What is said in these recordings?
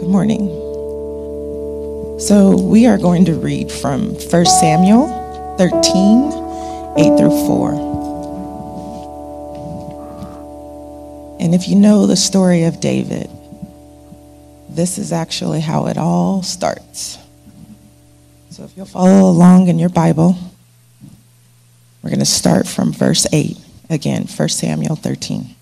Good morning. So we are going to read from 1 Samuel 13, 8 through 4. And if you know the story of David, this is actually how it all starts. So if you'll follow along in your Bible, we're going to start from verse 8. Again, 1 Samuel 13.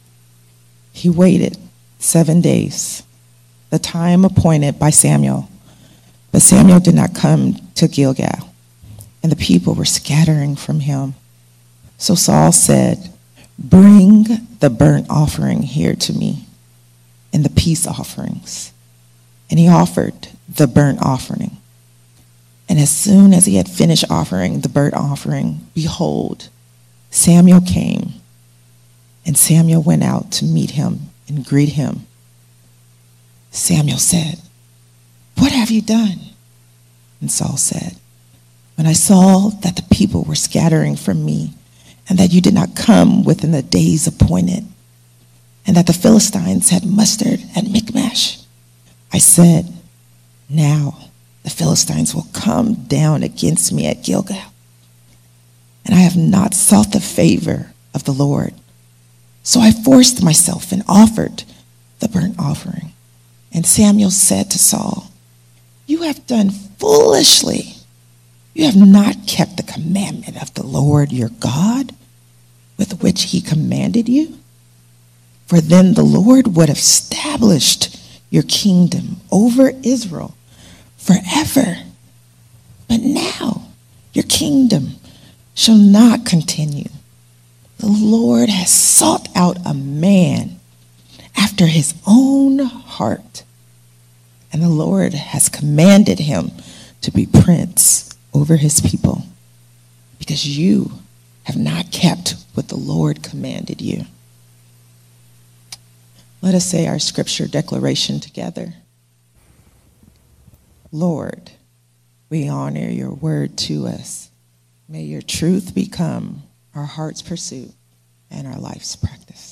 He waited 7 days, the time appointed by Samuel. But Samuel did not come to Gilgal, and the people were scattering from him. So Saul said, "Bring the burnt offering here to me, and the peace offerings." And he offered the burnt offering. And as soon as he had finished offering the burnt offering, behold, Samuel came, and Samuel went out to meet him and greet him. Samuel said, "What have you done?" And Saul said, "When I saw that the people were scattering from me, and that you did not come within the days appointed, and that the Philistines had mustered at Michmash, I said, now the Philistines will come down against me at Gilgal. And I have not sought the favor of the Lord. So I forced myself and offered the burnt offering." And Samuel said to Saul, "You have done foolishly. You have not kept the commandment of the Lord your God, with which he commanded you. For then the Lord would have established your kingdom over Israel forever. But now your kingdom shall not continue. The Lord has sought out a man after his own heart, and the Lord has commanded him to be prince over his people, because you have not kept what the Lord commanded you." Let us say our scripture declaration together. Lord, we honor your word to us. May your truth become our heart's pursuit and our life's practice.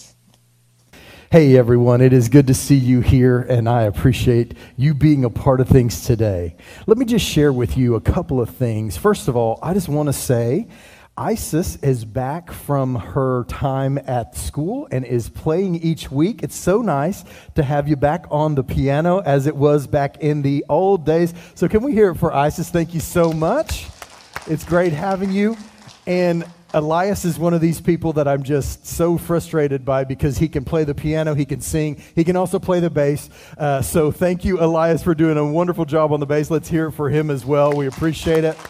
Hey everyone, it is good to see you here, and I appreciate you being a part of things today. Let me just share with you a couple of things. First of all, I just want to say Isis is back from her time at school and is playing each week. It's so nice to have you back on the piano as it was back in the old days. So can we hear it for Isis? Thank you so much. It's great having you. And Elias is one of these people that I'm just so frustrated by, because he can play the piano, he can sing, he can also play the bass. So thank you, Elias, for doing a wonderful job on the bass. Let's hear it for him as well. We appreciate it.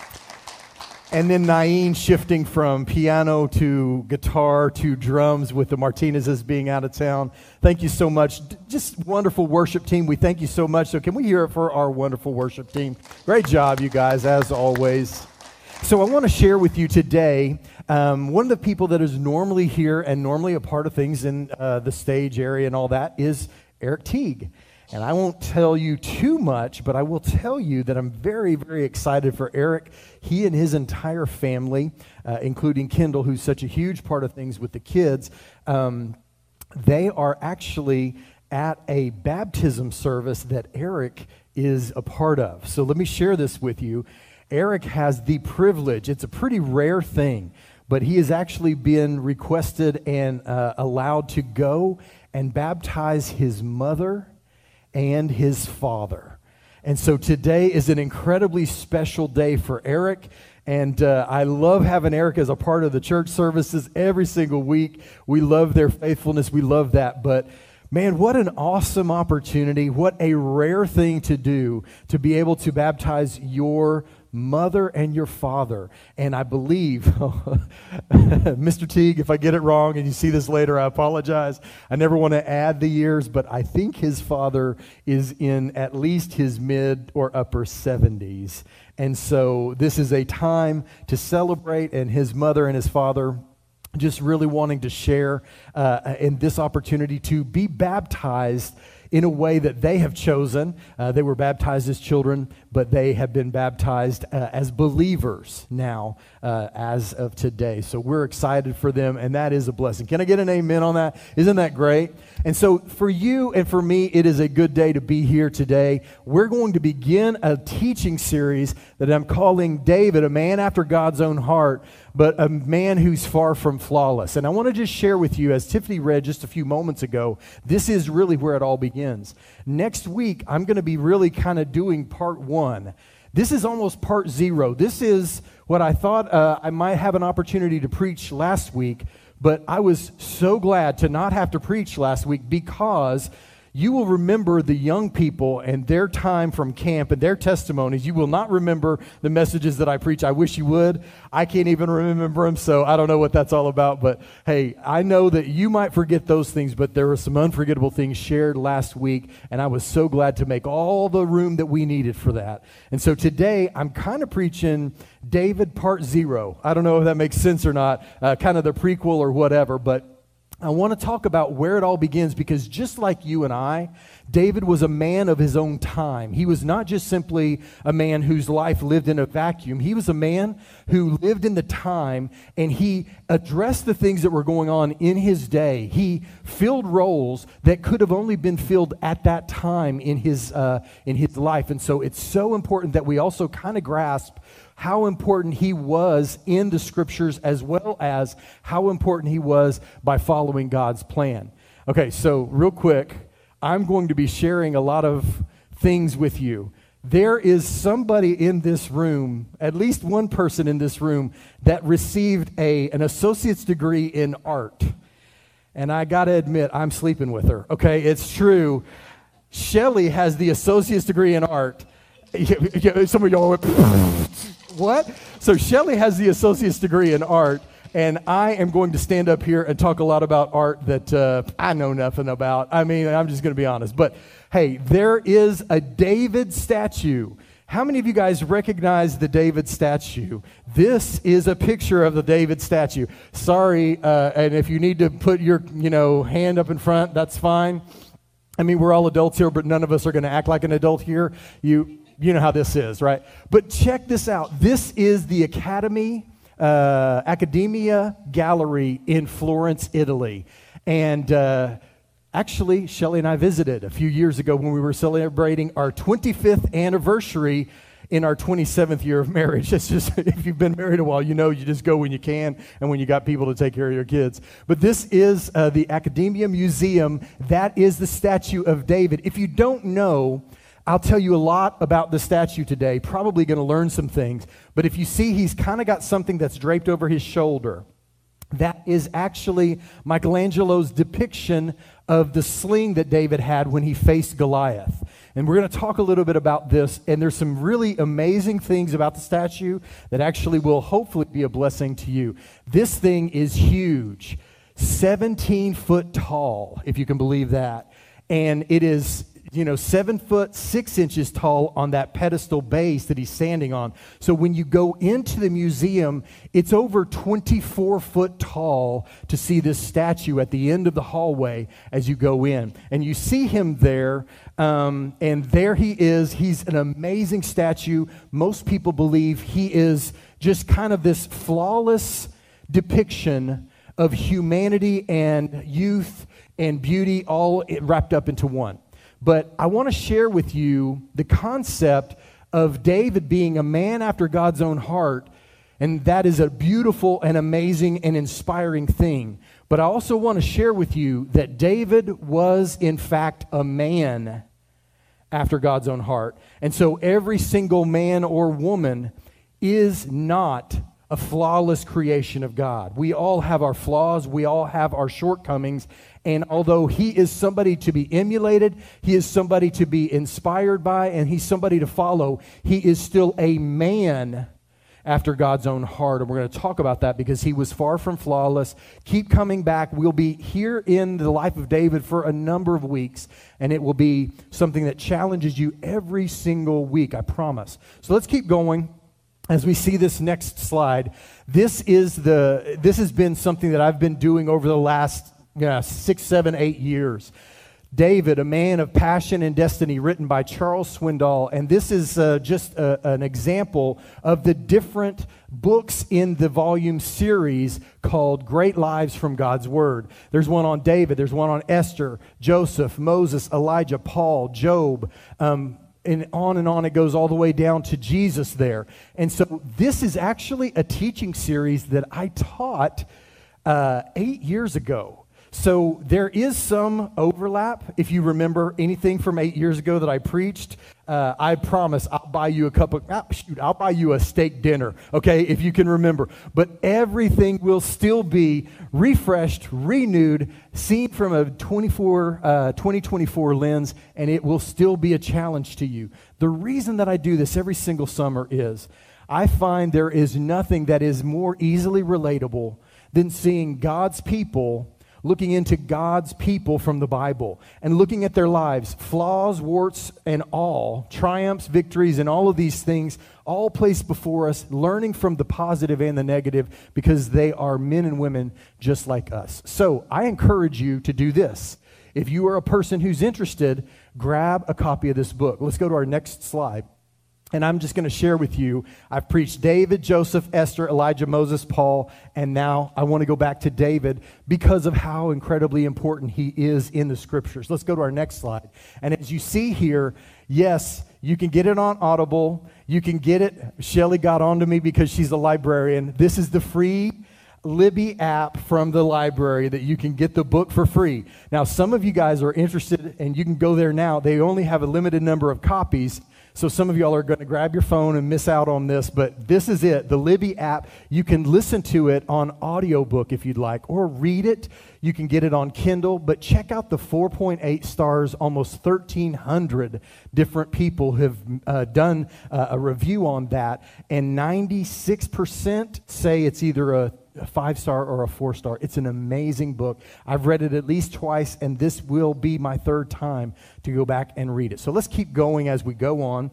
And then Naeem shifting from piano to guitar to drums with the Martinez's being out of town. Thank you so much. Just wonderful worship team. We thank you so much. So can we hear it for our wonderful worship team? Great job, you guys, as always. So I want to share with you today, one of the people that is normally here and normally a part of things in the stage area and all that is Eric Teague. And I won't tell you too much, but I will tell you that I'm very, very excited for Eric. He and his entire family, including Kendall, who's such a huge part of things with the kids, they are actually at a baptism service that Eric is a part of. So let me share this with you. Eric has the privilege, it's a pretty rare thing, but he has actually been requested and allowed to go and baptize his mother and his father. And so today is an incredibly special day for Eric. And I love having Eric as a part of the church services every single week. We love their faithfulness. We love that. But man, what an awesome opportunity. What a rare thing to do, to be able to baptize your mother and your father. And I believe, Mr. Teague, if I get it wrong and you see this later, I apologize. I never want to add the years, but I think his father is in at least his mid or upper 70s. And so this is a time to celebrate, and his mother and his father just really wanting to share in this opportunity to be baptized in a way that they have chosen. They were baptized as children, but they have been baptized as believers now as of today. So we're excited for them, and that is a blessing. Can I get an amen on that? Isn't that great? And so for you and for me, it is a good day to be here today. We're going to begin a teaching series that I'm calling David, a man after God's own heart, but a man who's far from flawless. And I want to just share with you, as Tiffany read just a few moments ago, this is really where it all begins. Next week, I'm going to be really kind of doing part 1. This is almost part 0. This is what I thought I might have an opportunity to preach last week, but I was so glad to not have to preach last week because you will remember the young people and their time from camp and their testimonies. You will not remember the messages that I preach. I wish you would. I can't even remember them, so I don't know what that's all about. But hey, I know that you might forget those things, but there were some unforgettable things shared last week, and I was so glad to make all the room that we needed for that. And so today, I'm kind of preaching David part 0. I don't know if that makes sense or not, kind of the prequel or whatever, but I want to talk about where it all begins because just like you and I, David was a man of his own time. He was not just simply a man whose life lived in a vacuum. He was a man who lived in the time, and he addressed the things that were going on in his day. He filled roles that could have only been filled at that time in his life. And so it's so important that we also kind of grasp how important he was in the scriptures as well as how important he was by following God's plan. Okay, so real quick, I'm going to be sharing a lot of things with you. There is somebody in this room, at least one person in this room, that received an associate's degree in art. And I got to admit, I'm sleeping with her. Okay, it's true. Shelley has the associate's degree in art. Some of y'all went, what? So Shelley has the associate's degree in art, and I am going to stand up here and talk a lot about art that I know nothing about. I mean, I'm just going to be honest. But hey, there is a David statue. How many of you guys recognize the David statue? This is a picture of the David statue. Sorry, and if you need to put your hand up in front, that's fine. I mean, we're all adults here, but none of us are going to act like an adult here. You know how this is, right? But check this out. This is the Accademia Gallery in Florence, Italy. And actually, Shelley and I visited a few years ago when we were celebrating our 25th anniversary in our 27th year of marriage. It's just, if you've been married a while, you just go when you can and when you got people to take care of your kids. But this is the Accademia Museum. That is the statue of David. If you don't know, I'll tell you a lot about the statue today, probably going to learn some things. But if you see, he's kind of got something that's draped over his shoulder. That is actually Michelangelo's depiction of the sling that David had when he faced Goliath. And we're going to talk a little bit about this, and there's some really amazing things about the statue that actually will hopefully be a blessing to you. This thing is huge, 17 foot tall, if you can believe that. And it is 7 foot 6 inches tall on that pedestal base that he's standing on. So when you go into the museum, it's over 24 foot tall to see this statue at the end of the hallway as you go in. And you see him there, and there he is. He's an amazing statue. Most people believe he is just kind of this flawless depiction of humanity and youth and beauty all wrapped up into one. But I want to share with you the concept of David being a man after God's own heart, and that is a beautiful and amazing and inspiring thing. But I also want to share with you that David was, in fact, a man after God's own heart. And so every single man or woman is not a flawless creation of God. We all have our flaws. We all have our shortcomings. And although he is somebody to be emulated, he is somebody to be inspired by, and he's somebody to follow, he is still a man after God's own heart. And we're going to talk about that because he was far from flawless. Keep coming back. We'll be here in the life of David for a number of weeks, and it will be something that challenges you every single week, I promise. So let's keep going. As we see this next slide, this has been something that I've been doing over the last 6, 7, 8 years. David, A Man of Passion and Destiny, written by Charles Swindoll. And this is just an example of the different books in the volume series called Great Lives from God's Word. There's one on David, there's one on Esther, Joseph, Moses, Elijah, Paul, Job, and on it goes all the way down to Jesus there. And so this is actually a teaching series that I taught 8 years ago. So there is some overlap. If you remember anything from 8 years ago that I preached, I promise I'll buy you I'll buy you a steak dinner, okay, if you can remember. But everything will still be refreshed, renewed, seen from a 2024 lens, and it will still be a challenge to you. The reason that I do this every single summer is I find there is nothing that is more easily relatable than seeing God's people, looking into God's people from the Bible and looking at their lives, flaws, warts, and all, triumphs, victories, and all of these things, all placed before us, learning from the positive and the negative because they are men and women just like us. So I encourage you to do this. If you are a person who's interested, grab a copy of this book. Let's go to our next slide. And I'm just going to share with you, I've preached David, Joseph, Esther, Elijah, Moses, Paul, and now I want to go back to David because of how incredibly important he is in the scriptures. Let's go to our next slide. And as you see here, yes, you can get it on Audible. You can get it. Shelly got onto me because she's a librarian. This is the free Libby app from the library that you can get the book for free. Now, some of you guys are interested, and you can go there now. They only have a limited number of copies. So some of y'all are going to grab your phone and miss out on this, but this is it, the Libby app. You can listen to it on audiobook if you'd like, or read it. You can get it on Kindle, but check out the 4.8 stars. Almost 1,300 different people have done a review on that, and 96% say it's either a 5-star or a 4-star. It's an amazing book. I've read it at least twice, and this will be my third time to go back and read it. So let's keep going as we go on.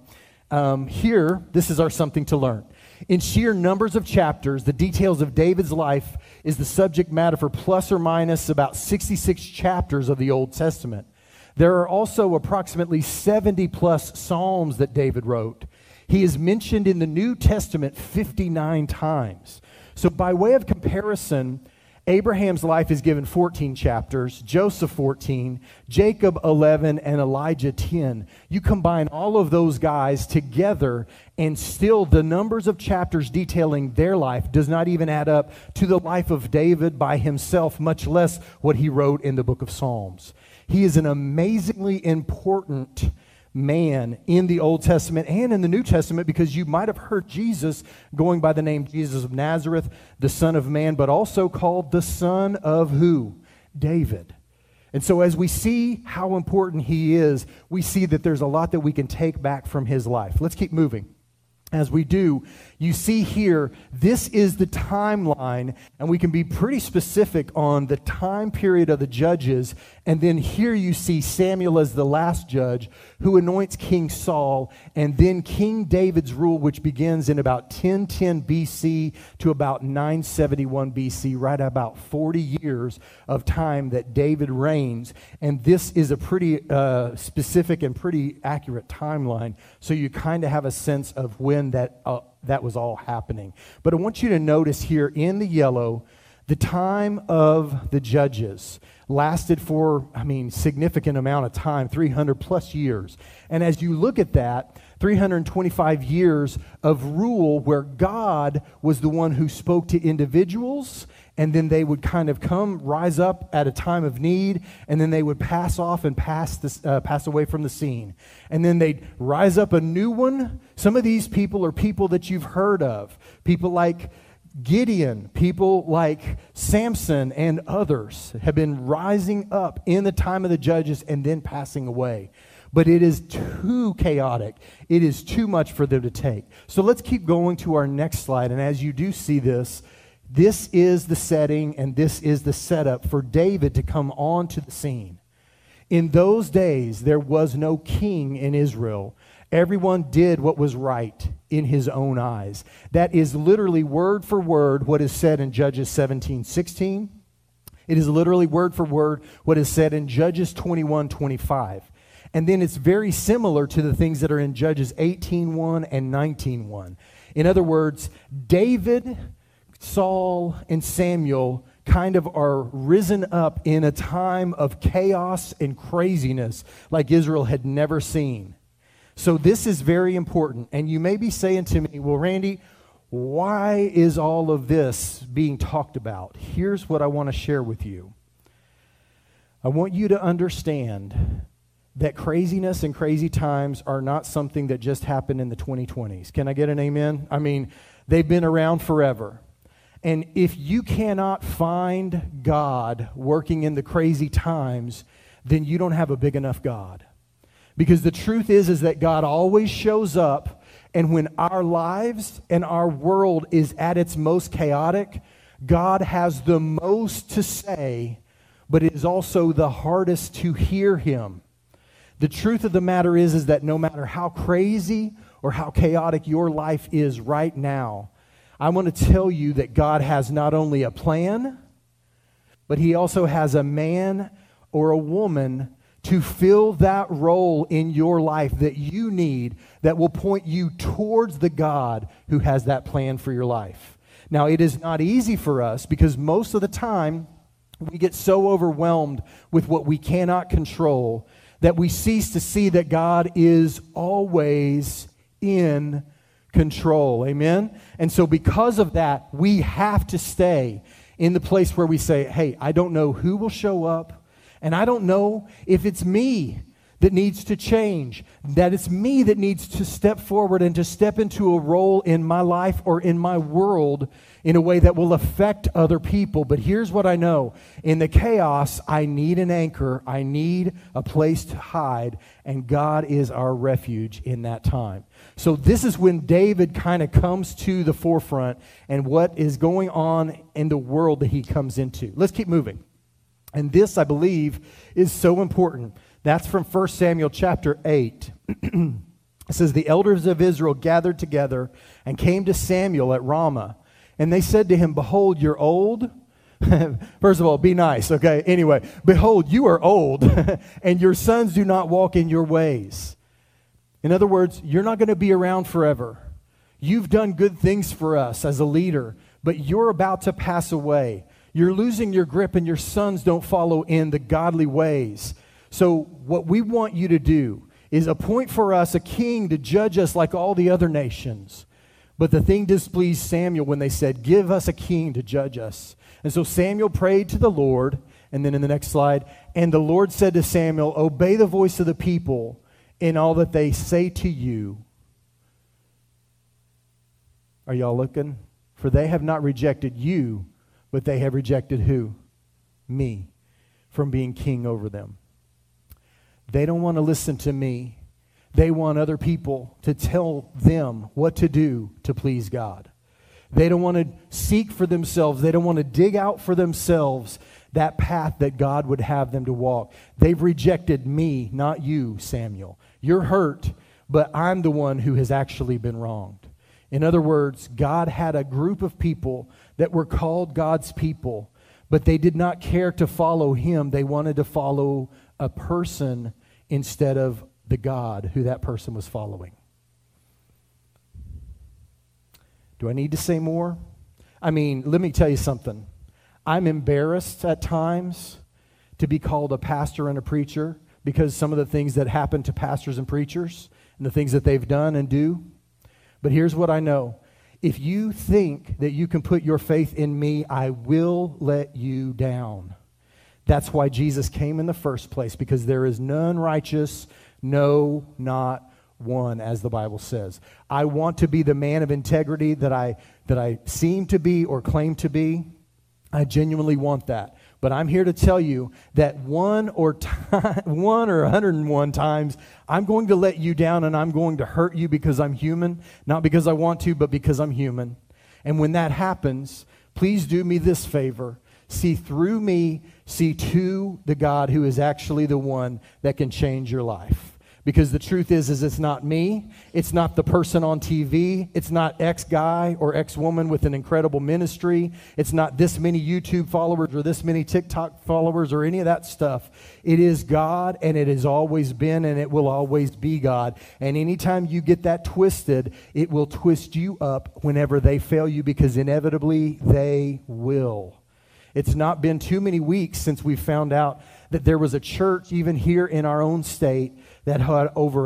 Here, this is our something to learn. In sheer numbers of chapters, the details of David's life is the subject matter for plus or minus about 66 chapters of the Old Testament. There are also approximately 70 plus Psalms that David wrote. He is mentioned in the New Testament 59 times. So by way of comparison, Abraham's life is given 14 chapters, Joseph 14, Jacob 11, and Elijah 10. You combine all of those guys together, and still the numbers of chapters detailing their life does not even add up to the life of David by himself, much less what he wrote in the book of Psalms. He is an amazingly important man in the Old Testament and in the New Testament, because you might have heard Jesus going by the name Jesus of Nazareth, the Son of Man, but also called the son of who? David. And so as we see how important he is, we see that there's a lot that we can take back from his life. Let's keep moving. As we do, you see here, this is the timeline, and we can be pretty specific on the time period of the judges. And then here you see Samuel as the last judge who anoints King Saul, and then King David's rule, which begins in about 1010 BC to about 971 BC, right about 40 years of time that David reigns. And this is a pretty specific and pretty accurate timeline, so you kind of have a sense of when that was all happening. But I want you to notice here in the yellow, the time of the judges lasted for, significant amount of time, 300 plus years. And as you look at that, 325 years of rule where God was the one who spoke to individuals, and then they would kind of rise up at a time of need, and then they would pass off and pass away from the scene. And then they'd rise up a new one. Some of these people are people that you've heard of. People like Gideon, people like Samson, and others have been rising up in the time of the judges and then passing away. But it is too chaotic. It is too much for them to take. So let's keep going to our next slide. And as you do see this, this is the setting and this is the setup for David to come onto the scene. In those days, there was no king in Israel. Everyone did what was right in his own eyes. That is literally word for word what is said in Judges 17:16. It is literally word for word what is said in Judges 21:25. And then it's very similar to the things that are in Judges 18:1 and 19:1. In other words, David, Saul, and Samuel kind of are risen up in a time of chaos and craziness like Israel had never seen. So this is very important. And you may be saying to me, well, Randy, why is all of this being talked about? Here's what I want to share with you. I want you to understand that craziness and crazy times are not something that just happened in the 2020s. Can I get an amen? I mean, they've been around forever. And if you cannot find God working in the crazy times, then you don't have a big enough God. Because the truth is that God always shows up, and when our lives and our world is at its most chaotic, God has the most to say, but it is also the hardest to hear him. The truth of the matter is that no matter how crazy or how chaotic your life is right now, I want to tell you that God has not only a plan, but he also has a man or a woman to fill that role in your life that you need, that will point you towards the God who has that plan for your life. Now, it is not easy for us because most of the time we get so overwhelmed with what we cannot control that we cease to see that God is always in control. Amen? And so because of that, we have to stay in the place where we say, hey, I don't know who will show up, and I don't know if it's me that needs to change, that it's me that needs to step forward and to step into a role in my life or in my world in a way that will affect other people. But here's what I know. In the chaos, I need an anchor. I need a place to hide, and God is our refuge in that time. So this is when David kind of comes to the forefront and what is going on in the world that he comes into. Let's keep moving. And this, I believe, is so important. That's from 1 Samuel chapter 8. It says, the elders of Israel gathered together and came to Samuel at Ramah. And they said to him, behold, you're old. First of all, be nice, okay? Anyway, behold, you are old, and your sons do not walk in your ways. In other words, you're not going to be around forever. You've done good things for us as a leader, but you're about to pass away. You're losing your grip, and your sons don't follow in the godly ways. So what we want you to do is appoint for us a king to judge us like all the other nations. But the thing displeased Samuel when they said, give us a king to judge us. And so Samuel prayed to the Lord, and then in the next slide, and the Lord said to Samuel, obey the voice of the people in all that they say to you. Are y'all looking? For they have not rejected you, but they have rejected who? Me, from being king over them. They don't want to listen to me. They want other people to tell them what to do to please God. They don't want to seek for themselves. They don't want to dig out for themselves that path that God would have them to walk. They've rejected me, not you, Samuel. You're hurt, but I'm the one who has actually been wronged. In other words, God had a group of people that were called God's people, but they did not care to follow him. They wanted to follow a person instead of the God who that person was following. Do I need to say more? I mean, let me tell you something. I'm embarrassed at times to be called a pastor and a preacher because some of the things that happen to pastors and preachers and the things that they've done and do. But here's what I know. If you think that you can put your faith in me, I will let you down. That's why Jesus came in the first place, because there is none righteous, no, not one, as the Bible says. I want to be the man of integrity that I seem to be or claim to be. I genuinely want that. But I'm here to tell you that one or 101 times, I'm going to let you down and I'm going to hurt you because I'm human. Not because I want to, but because I'm human. And when that happens, please do me this favor. See through me, see to the God who is actually the one that can change your life. Because the truth is it's not me. It's not the person on TV. It's not X guy or X woman with an incredible ministry. It's not this many YouTube followers or this many TikTok followers or any of that stuff. It is God, and it has always been, and it will always be God. And anytime you get that twisted, it will twist you up whenever they fail you, because inevitably they will. It's not been too many weeks since we found out that there was a church even here in our own state that had over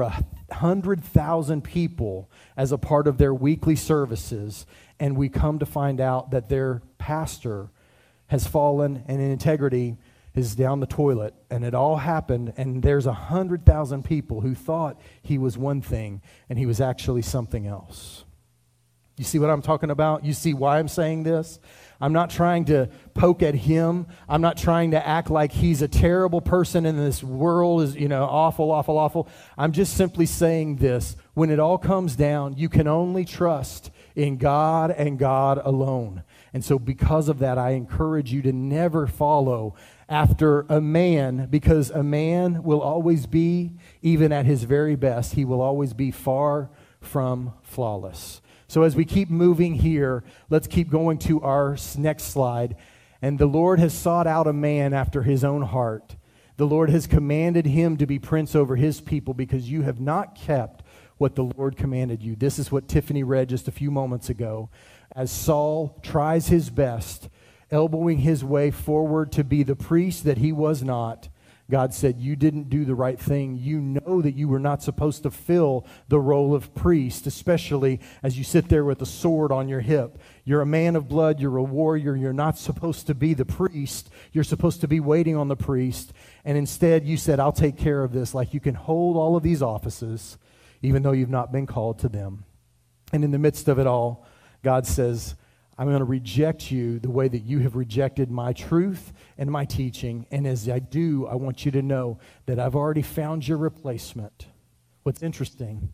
100,000 people as a part of their weekly services, and we come to find out that their pastor has fallen and in integrity is down the toilet, and it all happened, and there's 100,000 people who thought he was one thing and he was actually something else. You see what I'm talking about? You see why I'm saying this? I'm not trying to poke at him. I'm not trying to act like he's a terrible person and this world is, awful, awful, awful. I'm just simply saying this. When it all comes down, you can only trust in God and God alone. And so because of that, I encourage you to never follow after a man, because a man will always be, even at his very best, he will always be far from flawless. So as we keep moving here, let's keep going to our next slide. And the Lord has sought out a man after his own heart. The Lord has commanded him to be prince over his people, because you have not kept what the Lord commanded you. This is what Tiffany read just a few moments ago. As Saul tries his best, elbowing his way forward to be the priest that he was not, God said, you didn't do the right thing. You know that you were not supposed to fill the role of priest, especially as you sit there with a sword on your hip. You're a man of blood. You're a warrior. You're not supposed to be the priest. You're supposed to be waiting on the priest. And instead, you said, I'll take care of this. Like you can hold all of these offices, even though you've not been called to them. And in the midst of it all, God says, I'm going to reject you the way that you have rejected my truth and my teaching. And as I do, I want you to know that I've already found your replacement. What's interesting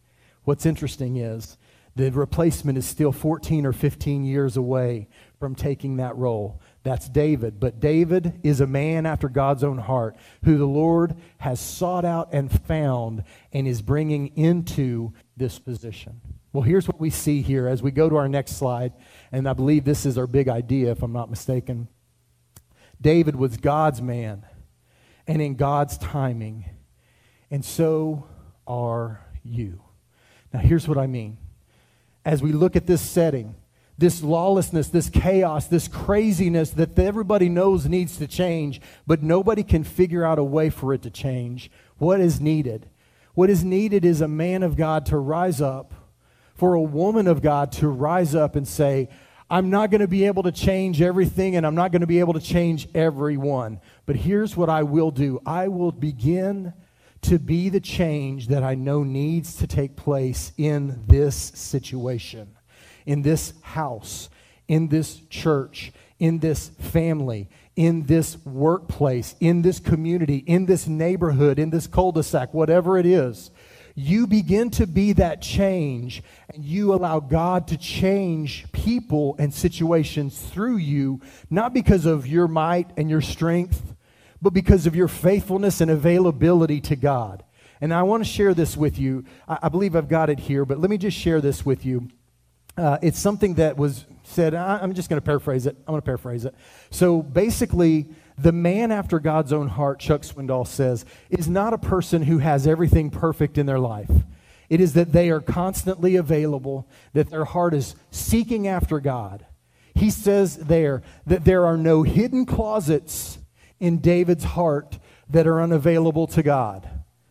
is the replacement is still 14 or 15 years away from taking that role. That's David. But David is a man after God's own heart, who the Lord has sought out and found and is bringing into this position. Well, here's what we see here as we go to our next slide, and I believe this is our big idea, if I'm not mistaken. David was God's man, and in God's timing, and so are you. Now, here's what I mean. As we look at this setting, this lawlessness, this chaos, this craziness that everybody knows needs to change, but nobody can figure out a way for it to change, what is needed? What is needed is a man of God to rise up, for a woman of God to rise up and say, I'm not going to be able to change everything, and I'm not going to be able to change everyone. But here's what I will do. I will begin to be the change that I know needs to take place in this situation, in this house, in this church, in this family, in this workplace, in this community, in this neighborhood, in this cul-de-sac, whatever it is. You begin to be that change, and you allow God to change people and situations through you, not because of your might and your strength, but because of your faithfulness and availability to God. And I want to share this with you. I believe I've got it here, but let me just share this with you. It's something that was said. I'm just going to paraphrase it. I'm going to paraphrase it. So basically, the man after God's own heart, Chuck Swindoll says, is not a person who has everything perfect in their life. It is that they are constantly available, that their heart is seeking after God. He says there that there are no hidden closets in David's heart that are unavailable to God.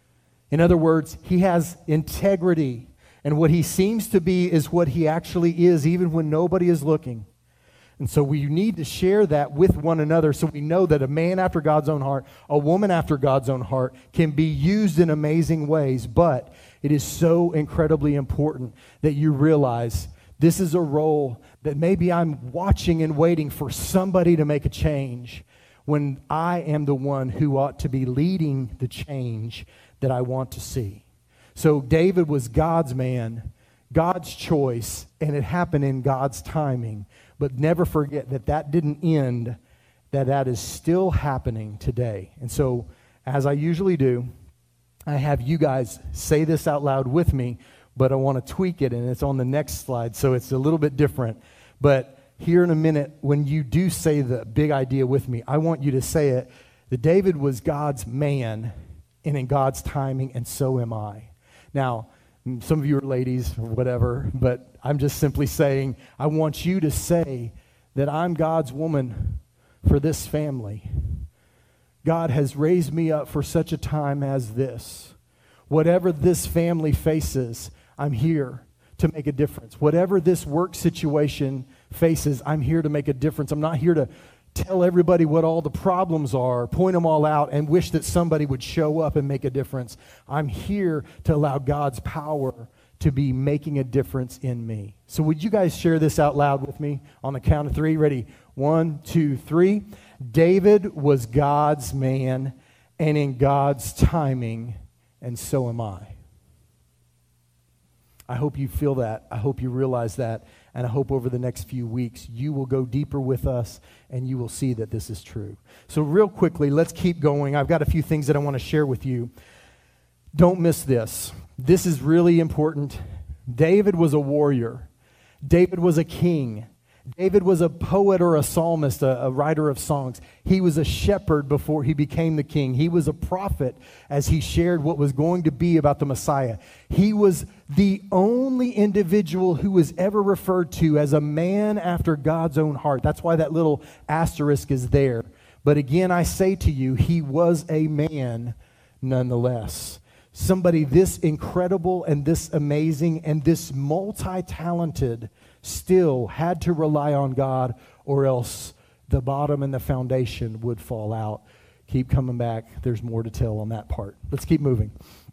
In other words, he has integrity, and what he seems to be is what he actually is, even when nobody is looking. And so we need to share that with one another so we know that a man after God's own heart, a woman after God's own heart can be used in amazing ways. But it is so incredibly important that you realize this is a role that maybe I'm watching and waiting for somebody to make a change when I am the one who ought to be leading the change that I want to see. So David was God's man, God's choice, and it happened in God's timing. But never forget that that didn't end, that is still happening today. And so, as I usually do, I have you guys say this out loud with me, but I want to tweak it, and it's on the next slide, so it's a little bit different. But here in a minute, when you do say the big idea with me, I want you to say it, that David was God's man, and in God's timing, and so am I. Now, some of you are ladies or whatever, but I'm just simply saying, I want you to say that I'm God's woman for this family. God has raised me up for such a time as this. Whatever this family faces, I'm here to make a difference. Whatever this work situation faces, I'm here to make a difference. I'm not here to tell everybody what all the problems are, point them all out, and wish that somebody would show up and make a difference. I'm here to allow God's power to be making a difference in me. So would you guys share this out loud with me on the count of three? Ready? 1, 2, 3. David was God's man, and in God's timing, and so am I. I hope you feel that. I hope you realize that. And I hope over the next few weeks you will go deeper with us and you will see that this is true. So real quickly, let's keep going. I've got a few things that I want to share with you. Don't miss this. This is really important. David was a warrior. David was a king. David was a poet or a psalmist, a writer of songs. He was a shepherd before he became the king. He was a prophet as he shared what was going to be about the Messiah. He was the only individual who was ever referred to as a man after God's own heart. That's why that little asterisk is there. But again, I say to you, he was a man nonetheless. Somebody this incredible and this amazing and this multi-talented still had to rely on God, or else the bottom and the foundation would fall out. Keep coming back. There's more to tell on that part. Let's keep moving.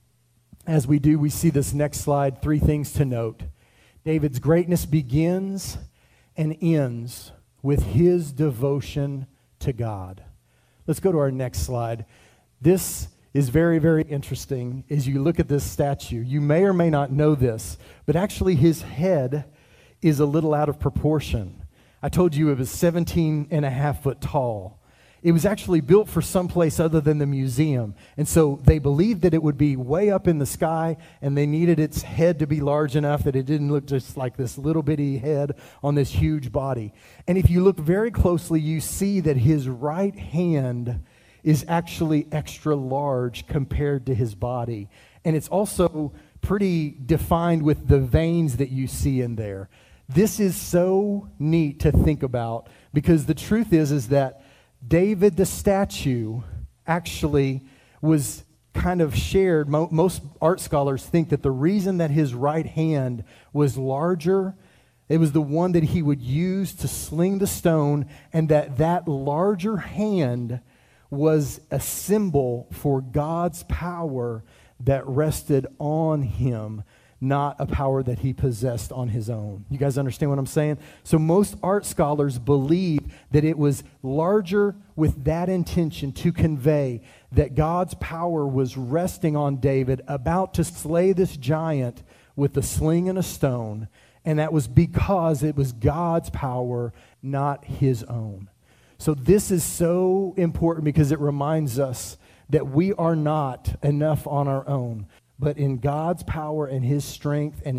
As we do, we see this next slide, 3 things to note. David's greatness begins and ends with his devotion to God. Let's go to our next slide. This is very, very interesting as you look at this statue. You may or may not know this, but actually his head is a little out of proportion. I told you it was 17 and a half foot tall. It was actually built for someplace other than the museum. And so they believed that it would be way up in the sky, and they needed its head to be large enough that it didn't look just like this little bitty head on this huge body. And if you look very closely, you see that his right hand is actually extra large compared to his body. And it's also pretty defined with the veins that you see in there. This is so neat to think about, because the truth is that David, the statue, actually was kind of shared. Most art scholars think that the reason that his right hand was larger, it was the one that he would use to sling the stone, and that larger hand was a symbol for God's power that rested on him, not a power that he possessed on his own. You guys understand what I'm saying? So most art scholars believe that it was larger with that intention to convey that God's power was resting on David, about to slay this giant with a sling and a stone, and that was because it was God's power, not his own. So this is so important because it reminds us that we are not enough on our own. But in God's power and his strength and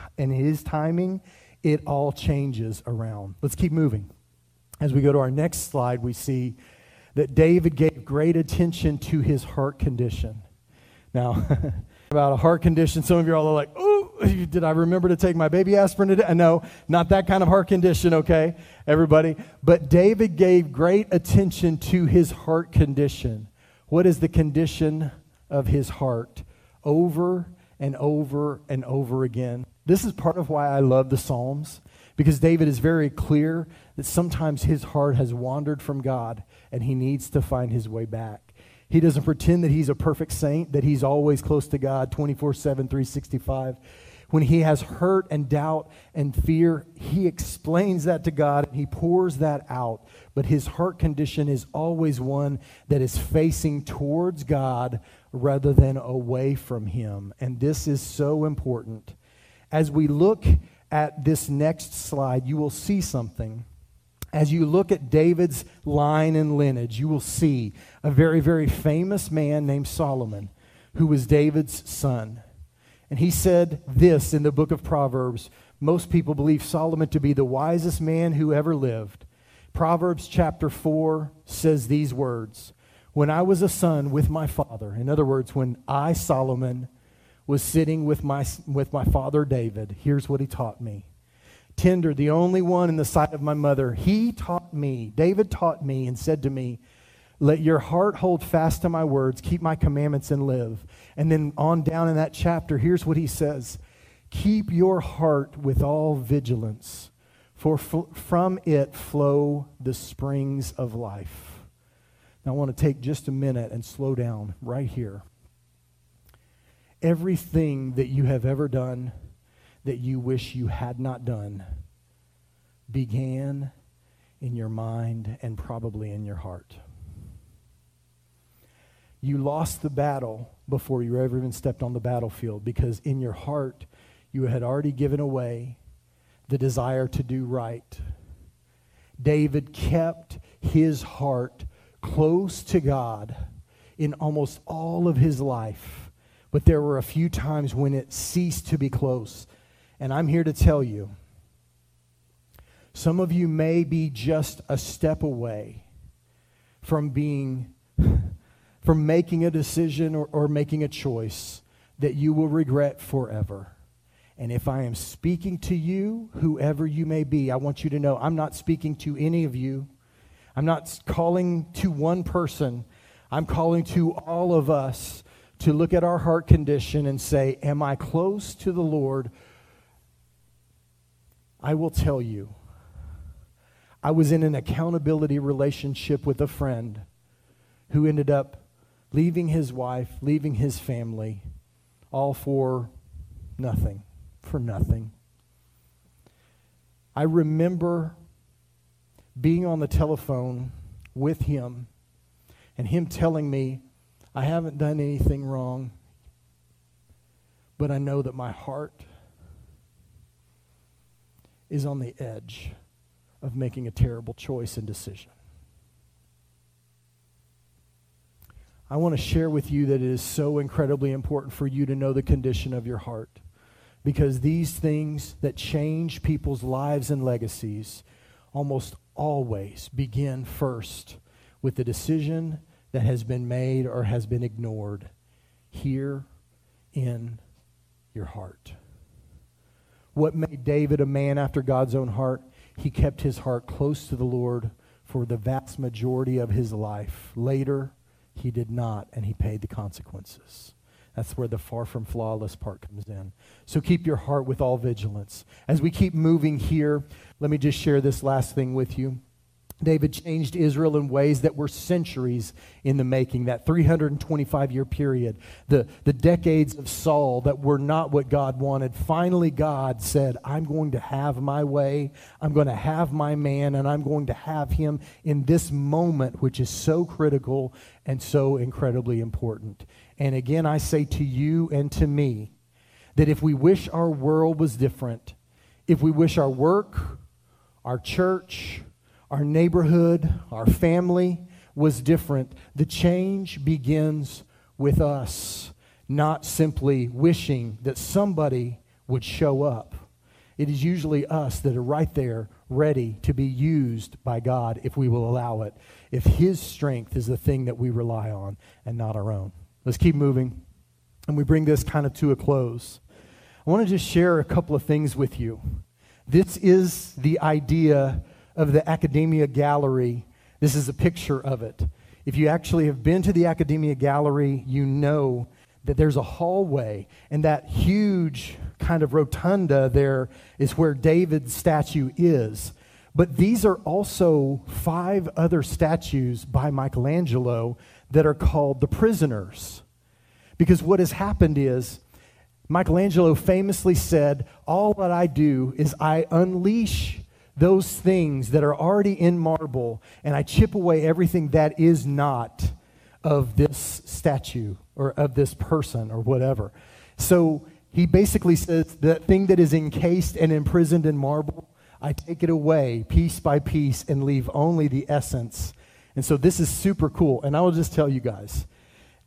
his timing, it all changes around. Let's keep moving. As we go to our next slide, we see that David gave great attention to his heart condition. Now, about a heart condition, some of you all are like, oh, did I remember to take my baby aspirin today? No, not that kind of heart condition, okay, everybody? But David gave great attention to his heart condition. What is the condition of his heart? Over and over and over again. This is part of why I love the Psalms, because David is very clear that sometimes his heart has wandered from God and he needs to find his way back. He doesn't pretend that he's a perfect saint, that he's always close to God 24/7, 365. When he has hurt and doubt and fear, he explains that to God and he pours that out. But his heart condition is always one that is facing towards God rather than away from him. And this is so important. As we look at this next slide, you will see something. As you look at David's line and lineage, you will see a very, very famous man named Solomon, who was David's son. And he said this in the book of Proverbs. Most people believe Solomon to be the wisest man who ever lived. Proverbs chapter 4 says these words, "When I was a son with my father," in other words, when I, Solomon, was sitting with my father David, here's what he taught me. "Tender, the only one in the sight of my mother, he taught me," David taught me and said to me, "Let your heart hold fast to my words, keep my commandments and live." And then on down in that chapter, here's what he says, "Keep your heart with all vigilance, for from it flow the springs of life." Now I want to take just a minute and slow down right here. Everything that you have ever done that you wish you had not done began in your mind and probably in your heart. You lost the battle before you ever even stepped on the battlefield because in your heart you had already given away the desire to do right. David kept his heart close to God in almost all of his life, but there were a few times when it ceased to be close. And I'm here to tell you, some of you may be just a step away from making a decision or making a choice that you will regret forever. And if I am speaking to you, whoever you may be, I want you to know I'm not speaking to any of you. I'm not calling to one person. I'm calling to all of us to look at our heart condition and say, am I close to the Lord? I will tell you, I was in an accountability relationship with a friend who ended up leaving his wife, leaving his family, all for nothing. I remember being on the telephone with him and him telling me, I haven't done anything wrong, but I know that my heart is on the edge of making a terrible choice and decision. I want to share with you that it is so incredibly important for you to know the condition of your heart, because these things that change people's lives and legacies almost always begin first with the decision that has been made or has been ignored here in your heart. What made David a man after God's own heart? He kept his heart close to the Lord for the vast majority of his life. Later, he did not, and he paid the consequences. That's where the far from flawless part comes in. So keep your heart with all vigilance. As we keep moving here, let me just share this last thing with you. David changed Israel in ways that were centuries in the making, that 325-year period, the decades of Saul that were not what God wanted. Finally, God said, I'm going to have my way, I'm going to have my man, and I'm going to have him in this moment, which is so critical and so incredibly important. And again, I say to you and to me, that if we wish our world was different, if we wish our work, our church, our neighborhood, our family was different, the change begins with us, not simply wishing that somebody would show up. It is usually us that are right there, ready to be used by God if we will allow it, if his strength is the thing that we rely on and not our own. Let's keep moving, and we bring this kind of to a close. I want to just share a couple of things with you. This is the idea of the Academia Gallery. This is a picture of it. If you actually have been to the Academia Gallery, you know that there's a hallway, and that huge kind of rotunda there is where David's statue is. But these are also 5 other statues by Michelangelo that are called the prisoners. Because what has happened is, Michelangelo famously said, all that I do is I unleash those things that are already in marble, and I chip away everything that is not of this statue or of this person or whatever. So he basically says the thing that is encased and imprisoned in marble, I take it away piece by piece and leave only the essence. And so this is super cool. And I will just tell you guys,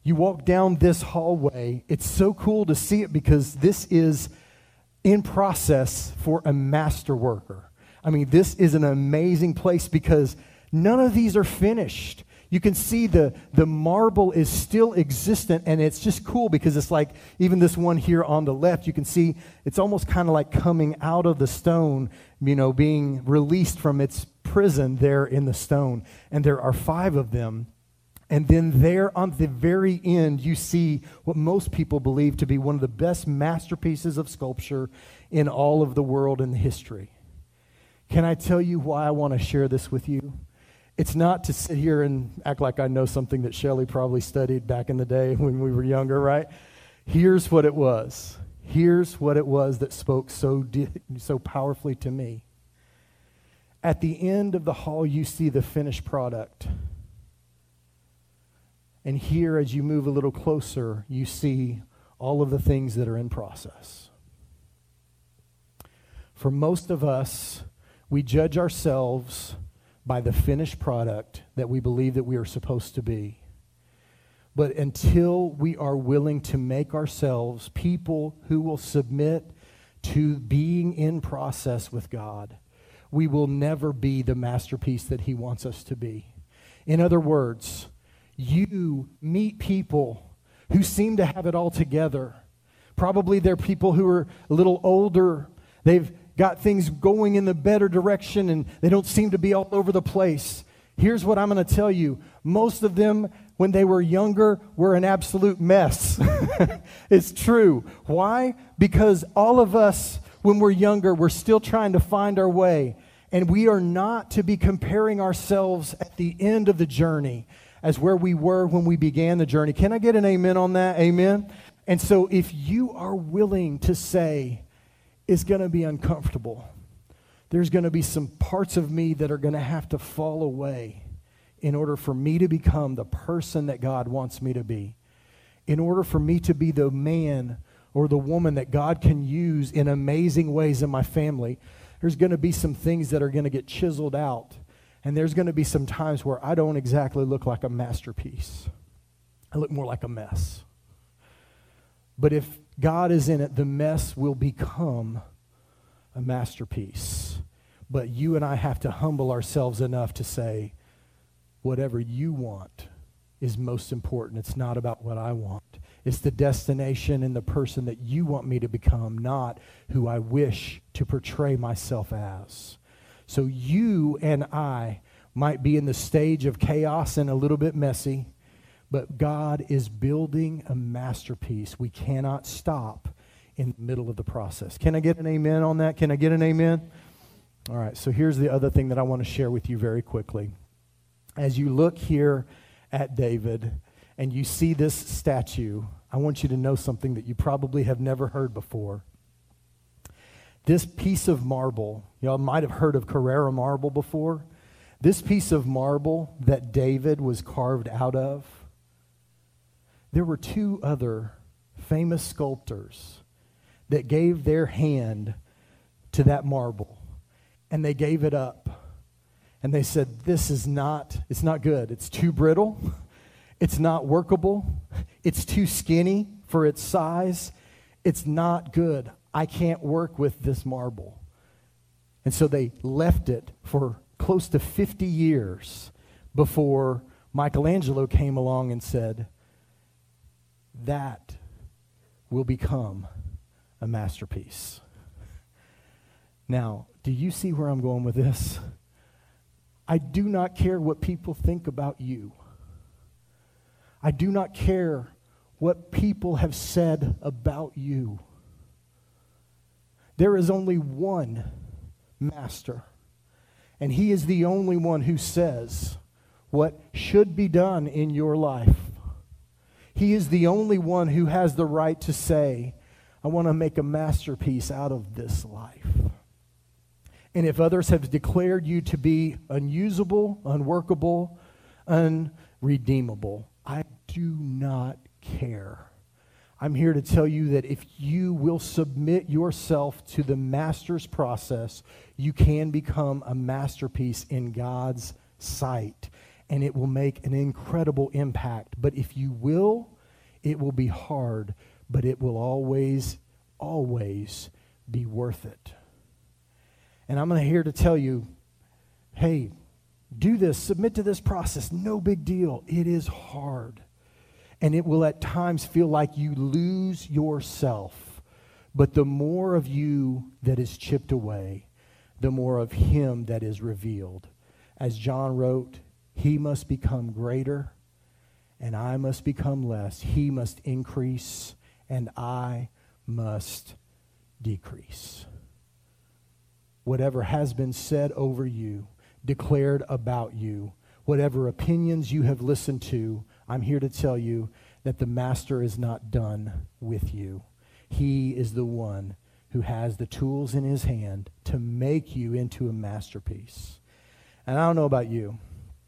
You walk down this hallway. It's so cool to see it because this is in process for a master worker. I mean, this is an amazing place because none of these are finished. You can see the marble is still existent, and it's just cool because it's like, even this one here on the left, you can see it's almost kind of like coming out of the stone, being released from its prison there in the stone. And there are 5 of them. And then there on the very end, you see what most people believe to be one of the best masterpieces of sculpture in all of the world and history. Can I tell you why I want to share this with you? It's not to sit here and act like I know something that Shelley probably studied back in the day when we were younger, right? Here's what it was. Here's what it was that spoke so powerfully to me. At the end of the hall, you see the finished product. And here, as you move a little closer, you see all of the things that are in process. For most of us, we judge ourselves by the finished product that we believe that we are supposed to be. But until we are willing to make ourselves people who will submit to being in process with God, we will never be the masterpiece that He wants us to be. In other words, you meet people who seem to have it all together. Probably they're people who are a little older. They've got things going in the better direction, and they don't seem to be all over the place. Here's what I'm going to tell you. Most of them, when they were younger, were an absolute mess. It's true. Why? Because all of us, when we're younger, we're still trying to find our way. And we are not to be comparing ourselves at the end of the journey as where we were when we began the journey. Can I get an amen on that? Amen? And so if you are willing to say, it's going to be uncomfortable, there's going to be some parts of me that are going to have to fall away in order for me to become the person that God wants me to be, in order for me to be the man or the woman that God can use in amazing ways in my family, there's going to be some things that are going to get chiseled out. And there's going to be some times where I don't exactly look like a masterpiece. I look more like a mess. But if God is in it, the mess will become a masterpiece. But you and I have to humble ourselves enough to say, whatever you want is most important. It's not about what I want. It's the destination and the person that you want me to become, not who I wish to portray myself as. So you and I might be in the stage of chaos and a little bit messy, but God is building a masterpiece. We cannot stop in the middle of the process. Can I get an amen on that? Can I get an amen? All right, so here's the other thing that I want to share with you very quickly. As you look here at David and you see this statue, I want you to know something that you probably have never heard before. This piece of marble, y'all might have heard of Carrara marble before. This piece of marble that David was carved out of, there were 2 other famous sculptors that gave their hand to that marble, and they gave it up. And they said, it's not good. It's too brittle. It's not workable. It's too skinny for its size. It's not good. I can't work with this marble. And so they left it for close to 50 years before Michelangelo came along and said, that will become a masterpiece. Now, do you see where I'm going with this? I do not care what people think about you. I do not care what people have said about you. There is only one master, and He is the only one who says what should be done in your life. He is the only one who has the right to say, I want to make a masterpiece out of this life. And if others have declared you to be unusable, unworkable, unredeemable, I do not care. I'm here to tell you that if you will submit yourself to the master's process, you can become a masterpiece in God's sight, and it will make an incredible impact. But if you will It will be hard, but it will always, always be worth it. And I'm here to tell you, hey, do this, submit to this process, no big deal. It is hard. And it will at times feel like you lose yourself. But the more of you that is chipped away, the more of him that is revealed. As John wrote, he must become greater and I must become less. He must increase and I must decrease. Whatever has been said over you, declared about you, whatever opinions you have listened to, I'm here to tell you that the master is not done with you. He is the one who has the tools in his hand to make you into a masterpiece. And I don't know about you.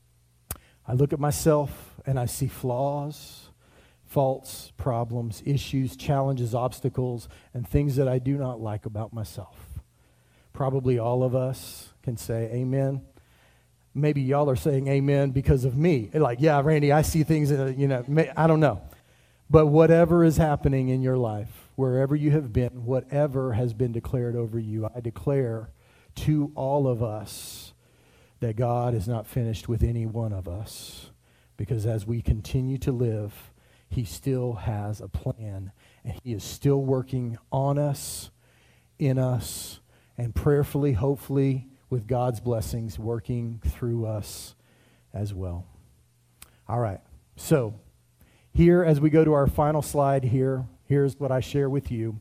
I look at myself and I see flaws, faults, problems, issues, challenges, obstacles, and things that I do not like about myself. Probably all of us can say amen. Maybe y'all are saying amen because of me. Like, yeah, Randy, I see things that, I don't know. But whatever is happening in your life, wherever you have been, whatever has been declared over you, I declare to all of us that God is not finished with any one of us. Because as we continue to live, he still has a plan. And he is still working on us, in us, and prayerfully, hopefully, with God's blessings, working through us as well. All right. So here, as we go to our final slide here's what I share with you.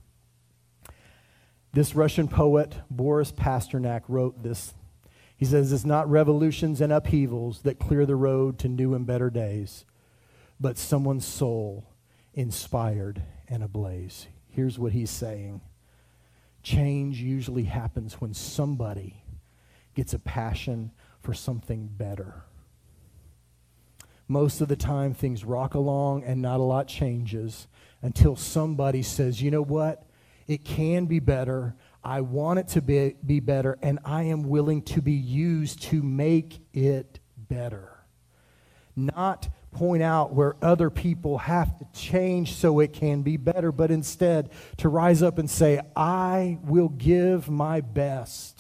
This Russian poet, Boris Pasternak, wrote this. He says, it's not revolutions and upheavals that clear the road to new and better days, but someone's soul inspired and ablaze. Here's what he's saying. Change usually happens when somebody gets a passion for something better. Most of the time, things rock along and not a lot changes until somebody says, you know what? It can be better. I want it to be better, and I am willing to be used to make it better. Not point out where other people have to change so it can be better, but instead to rise up and say, I will give my best,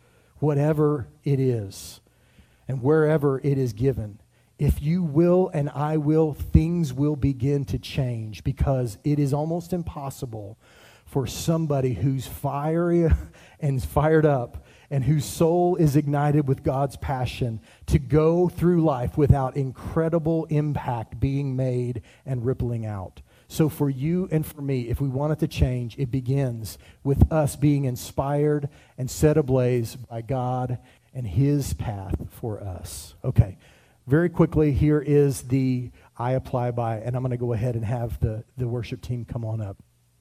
whatever it is, and wherever it is given. If you will and I will, things will begin to change, because it is almost impossible for somebody who's fiery and fired up and whose soul is ignited with God's passion to go through life without incredible impact being made and rippling out. So for you and for me, if we want it to change, it begins with us being inspired and set ablaze by God and his path for us. Okay, very quickly, here is the I apply by, and I'm going to go ahead and have the worship team come on up.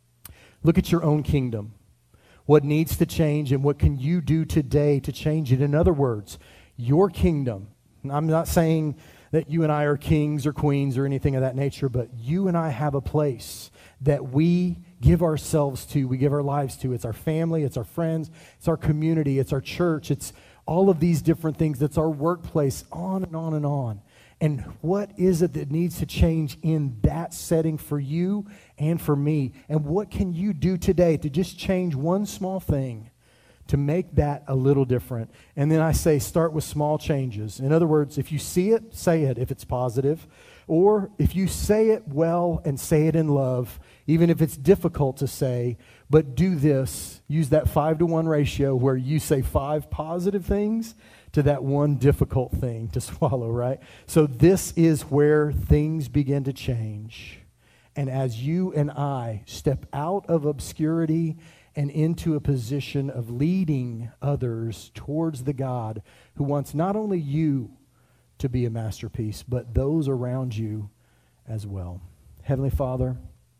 Look at your own kingdom. What needs to change and what can you do today to change it? In other words, your kingdom. I'm not saying that you and I are kings or queens or anything of that nature, but you and I have a place that we give ourselves to, we give our lives to. It's our family, it's our friends, it's our community, it's our church, it's all of these different things. It's our workplace, on and on and on. And what is it that needs to change in that setting for you and for me? And what can you do today to just change one small thing to make that a little different? And then I say start with small changes. In other words, if you see it, say it if it's positive. Or if you say it well and say it in love, even if it's difficult to say, but do this, use that 5-to-1 ratio where you say 5 positive things to that one difficult thing to swallow, right? So this is where things begin to change. And as you and I step out of obscurity and into a position of leading others towards the God who wants not only you to be a masterpiece, but those around you as well. Heavenly Father,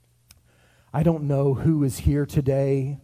I don't know who is here today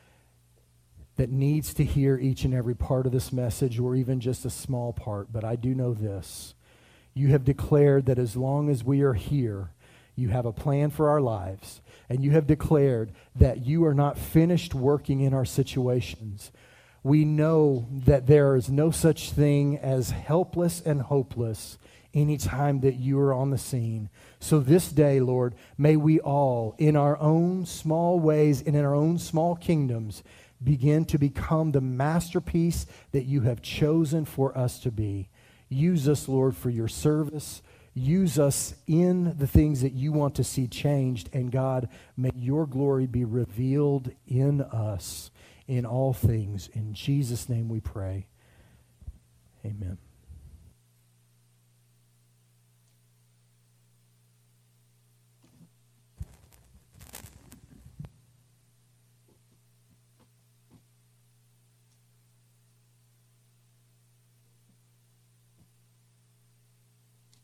that needs to hear each and every part of this message, or even just a small part, but I do know this. You have declared that as long as we are here, you have a plan for our lives, and you have declared that you are not finished working in our situations. We know that there is no such thing as helpless and hopeless anytime that you are on the scene. So this day, Lord, may we all, in our own small ways and in our own small kingdoms, begin to become the masterpiece that you have chosen for us to be. Use us, Lord, for your service. Use us in the things that you want to see changed. And God, may your glory be revealed in us in all things. In Jesus' name we pray. Amen.